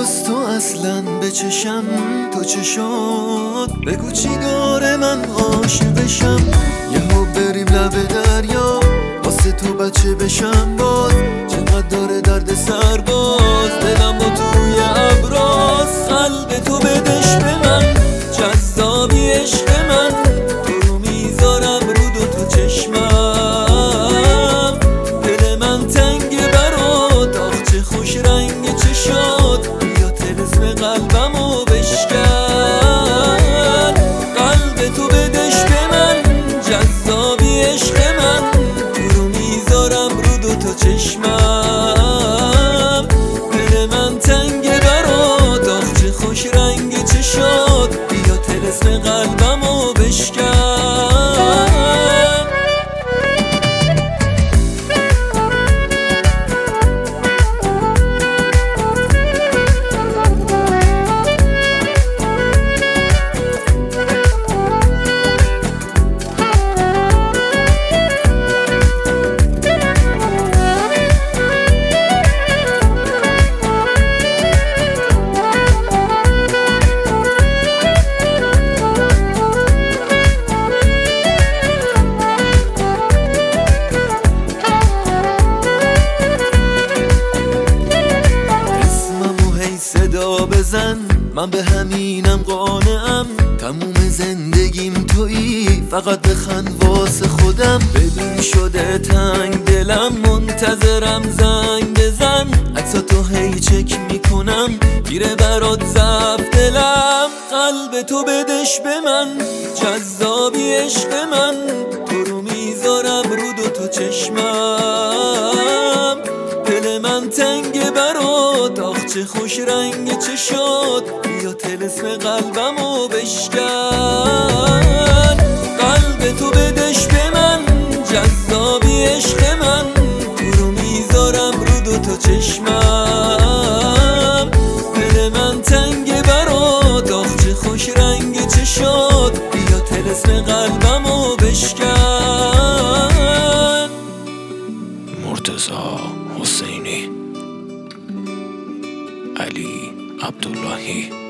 جز تو اصلا به چشم تو چه شد؟ بگو چی داره من عاشقشم. یهو بریم لب دریا واسه تو بچه بشم باز. چقدر داره درد سر باز دلم با تو روی ابراز. قلب تو بدش به من جذابی عشق من. تو رو میذارم رو دوتا چشمم. دل من تنگ برات آخ چه خوش رنگ چشات. بیا طلسم قلبمو بشکن. قلب تو بدش به من جذابی عشق من. تو رو میذارم رو دوتا چشمم. دل من تنگ برات آخ چه خوش رنگ چشات. بیا طلسم قلبمو بشکن. صدا بزن من به همینم قانعم. تموم زندگیم تویی فقط بخند واسه خودم. ببین شده تنگ دلم منتظرم زنگ بزن. عکساتو هی چک میکنم گیره برات ضعف دلم. قلب تو بدش به من جذابی عشق من. تو رو میذارم رو دوتا چشمم. دل من تنگ برات آخ چه خوش رنگ چشات. بیا طلسم قلبمو بشکن. قلب تو بدش به من جذابی عشق من. تو رو میذارم رو دوتا چشمم. دل من تنگ برات آخ چه خوش رنگ چشات. بیا طلسم قلبمو بشکن. مرتضی حسینی، علی عبداللهی.